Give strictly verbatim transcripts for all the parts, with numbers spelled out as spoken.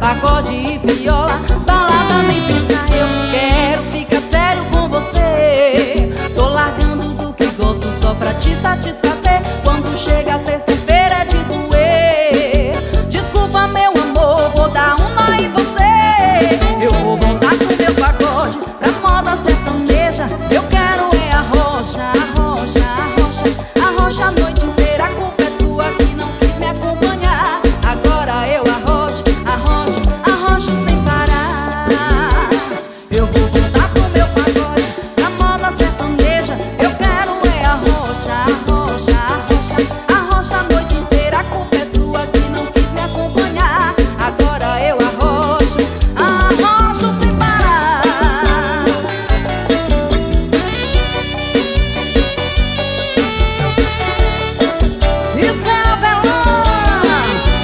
pagode e viola, balada nem pensar. Eu quero ficar sério com você. Tô largando do que gosto só pra te satisfazer. Quando chega a sexta-feira é de doer. Desculpa meu amor, vou dar um nó em você. Eu vou voltar com meu pagode pra moda sertaneja. Eu quero é a rocha, a rocha, a rocha, a rocha a noite inteira. A culpa é sua que não quis me acompanhar. Agora eu arrocho, arrocho, arrocho sem parar. Eu vou voltar com meu pagode pra moda sertaneja. Eu quero é a rocha, a rocha, a rocha, a rocha a noite inteira. A culpa é sua que não quis me acompanhar. Agora eu arrocho, arrocho sem parar. Isso é avelã.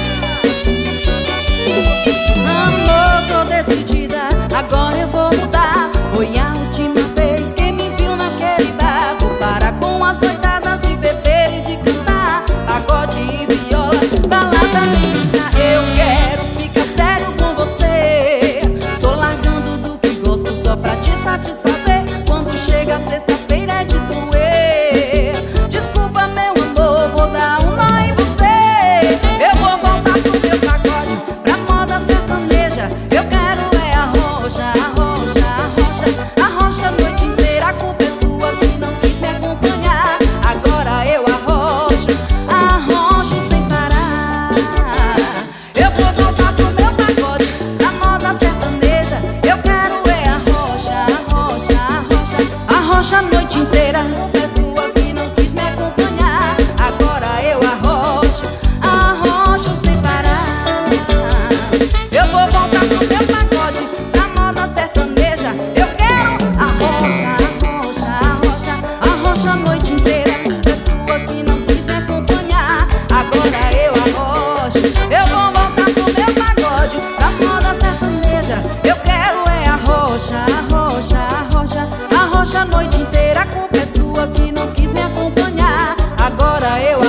Amor, tô decidida, agora eu vou mudar. Foi a última vez que me viu naquele bar. Vou parar com as noitadas de beber e de cantar pagode e viola, balada missa. Eu quero ficar sério com você. Tô largando do que gosto só pra te satisfazer. Quando chega a sexta-feira é de doer. Desculpa meu amor, vou dar um nó em você. Eu vou voltar pro meu pagode pra moda sertaneja. Eu quero é a rocha, a rocha, a rocha, a rocha a noite inteira. A culpa é sua que não quis me acompanhar. Agora eu arrocho, arrocho sem parar. Eu vou voltar pro meu pagode pra moda sertaneja. Eu quero é a rocha, a rocha, a rocha, a rocha a noite inteira. A culpa é sua que não quis me acompanhar. Agora eu arrocho, arrocho sem parar. Eu vou voltar pro meu pagode pra moda sertaneja. Eu quero a rocha, a rocha, a rocha, a rocha a noite inteira. É sua que não quis me acompanhar. Agora eu arrocho. Eu vou voltar pro meu pagode pra moda sertaneja. Eu quero é a rocha, a rocha, a rocha, a rocha a noite inteira. A culpa é sua que não quis me acompanhar. Agora eu